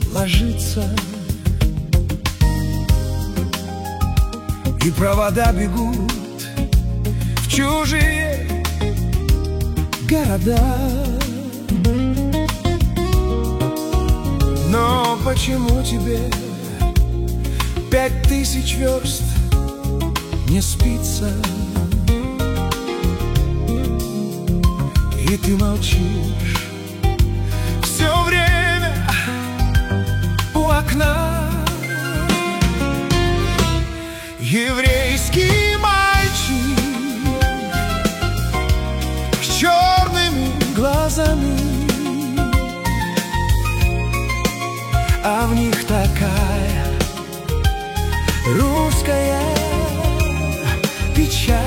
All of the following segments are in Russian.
ложится, и провода бегут в чужие города. Но почему тебе 5000 верст не спится? И ты молчишь все время у окна. Еврейский мальчик с черными глазами, а в них такая русская печаль.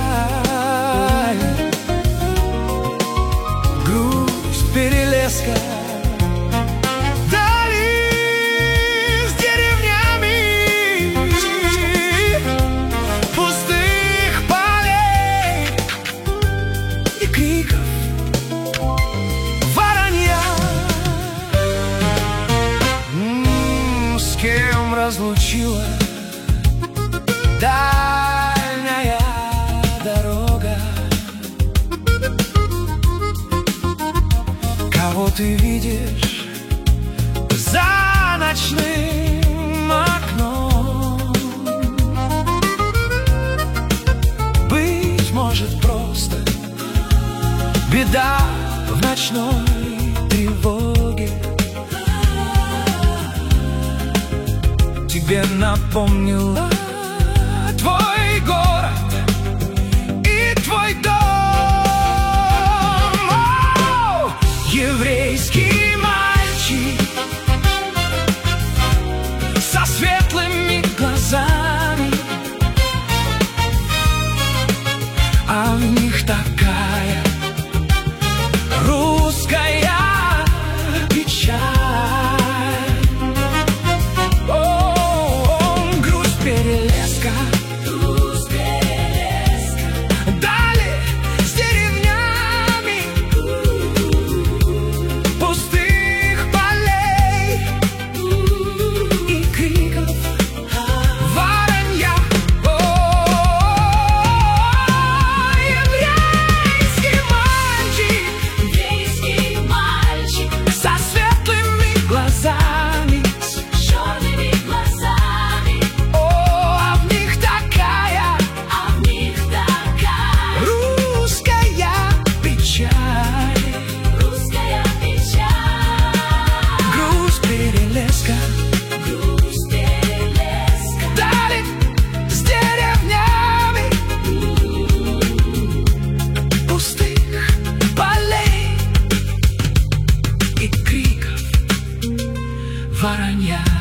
Грусть перелеска дали с деревнями, пустых полей и криков воронья. С кем разлучила дальняя дорога? Кого ты видишь за ночным окном? Быть может, просто беда в ночной тревоге. Тебе напомнила твой город и твой дом. О, еврейский мальчик со светлыми глазами, а в них такая русская печаль. Воронья.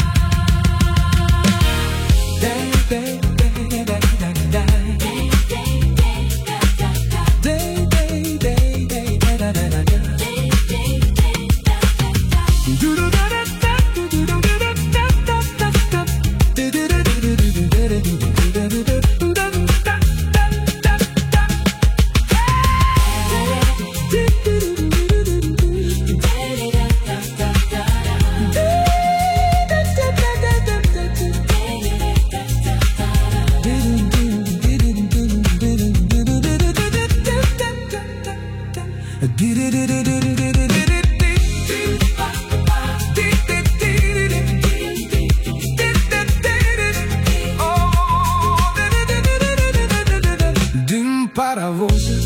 Дым паровоза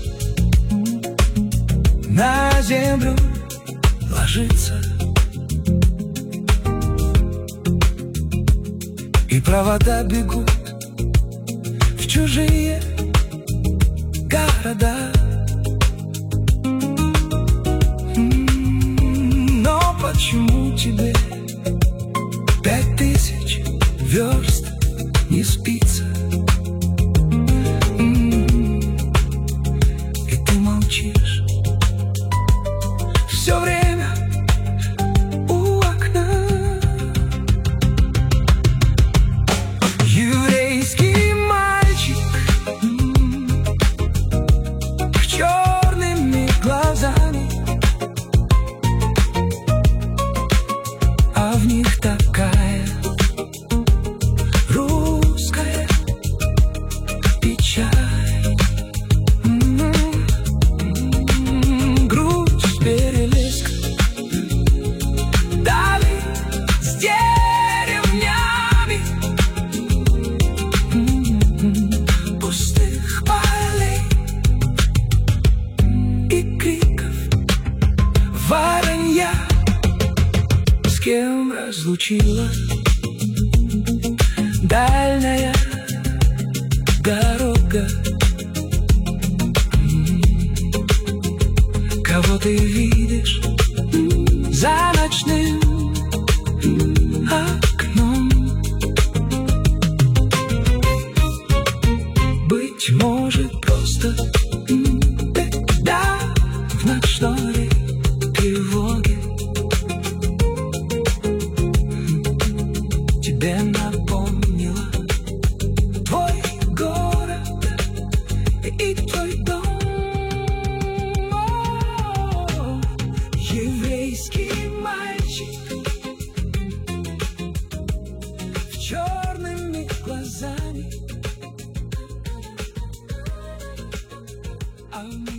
на землю ложится, и провода бегут в чужие города. Но почему тебе 5000 верст не спится? И ты молчишь все время у окна. Еврейский мальчик с черными глазами, разлучила дальняя дорога. Кого ты видишь за ночным окном? Быть может, просто беда в ночной тревоге. Тебе напомнила твой город и твой дом. Еврейский мальчик с черными глазами.